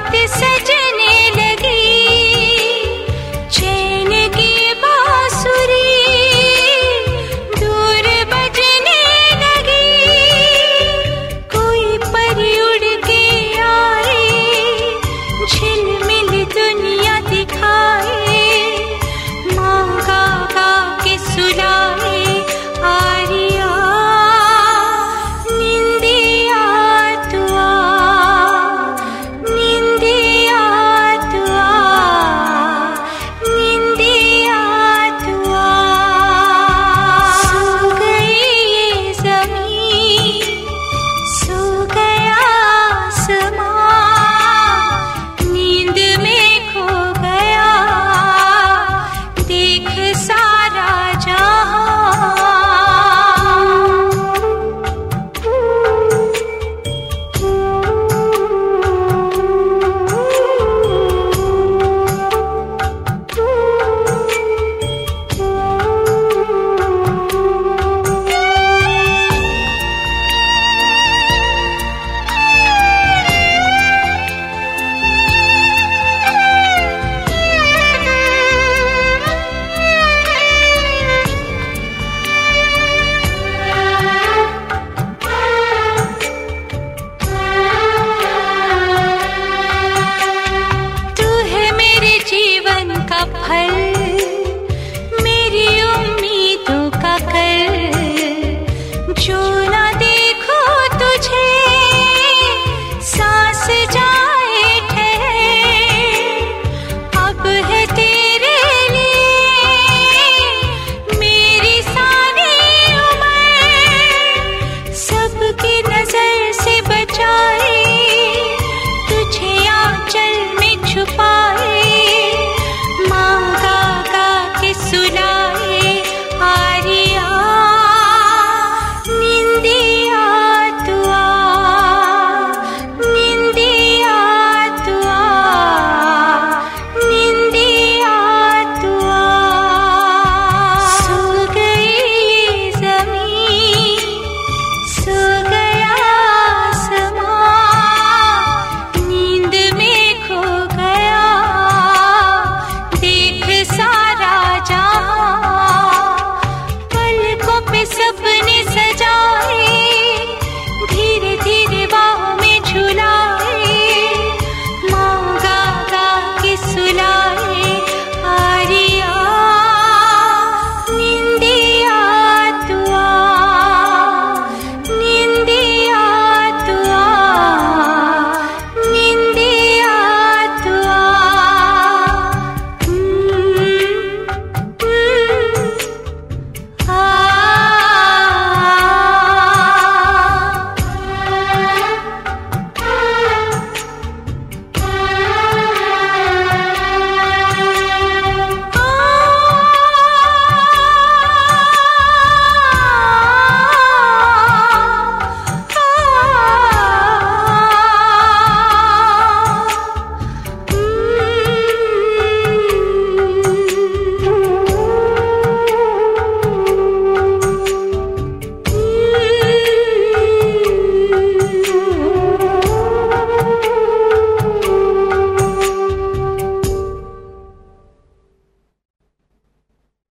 रात सजने लगी, चैन की बांसुरी दूर बजने लगी। कोई परी उड़ के आए, झिलमिल दुनिया दिखाए, माँ गा गा के सुलाए आरिया। निंदिया तू आ, निंदिया तू आ, निंदिया तू आ। सो गई ये ज़मीं, सो गया आसमां, नींद में खो गया देख सारा जहां। तू है मेरे जीवन का फल, मेरी उम्मीदों का कल। जो ना देखो तुझे सांस जाए ठहर, अब है तेरे लिए मेरी सारी उम्र। सबकी नजर से बचाए, तुझे आंचल में छुपा